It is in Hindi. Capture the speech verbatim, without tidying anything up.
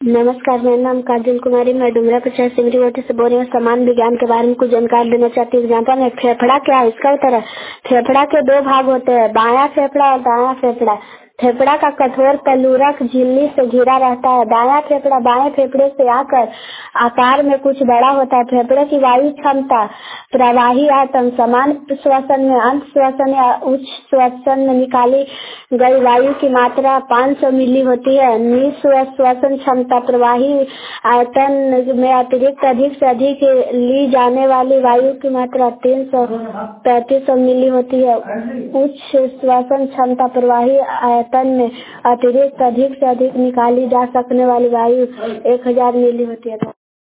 नमस्कार, मेरा नाम काजल कुमारी, मैं डुमरा पंचायत सिमरीवटी से बोल रही हूँ। समान विज्ञान के बारे में कुछ जानकारी देना चाहती हूँ। एग्जाम्पल में फेफड़ा क्या है, इसका उत्तर है फेफड़ा के दो भाग होते हैं, बायां फेफड़ा और दायां फेफड़ा। फेफड़ा का कठोर तलुरक झिल्ली से घिरा रहता है। दायां फेफड़ा बाएं फेफड़े से आकर आकार में कुछ बड़ा होता है। फेफड़े की वायु क्षमता प्रवाही आयतन समान श्वसन में अंत श्वसन या उच्च श्वसन में निकाली गई वायु की मात्रा पाँच सौ मिली होती है। निःश्वसन क्षमता प्रवाही आयतन में अतिरिक्त अधिक से अधिक ली जाने वाली वायु की मात्रा तीन सौ पैंतीस सौ मिली होती है। उच्च श्वसन क्षमता प्रवाही आयतन में अतिरिक्त अधिक से अधिक निकाली जा सकने वाली वायु एक हजार मिली होती है।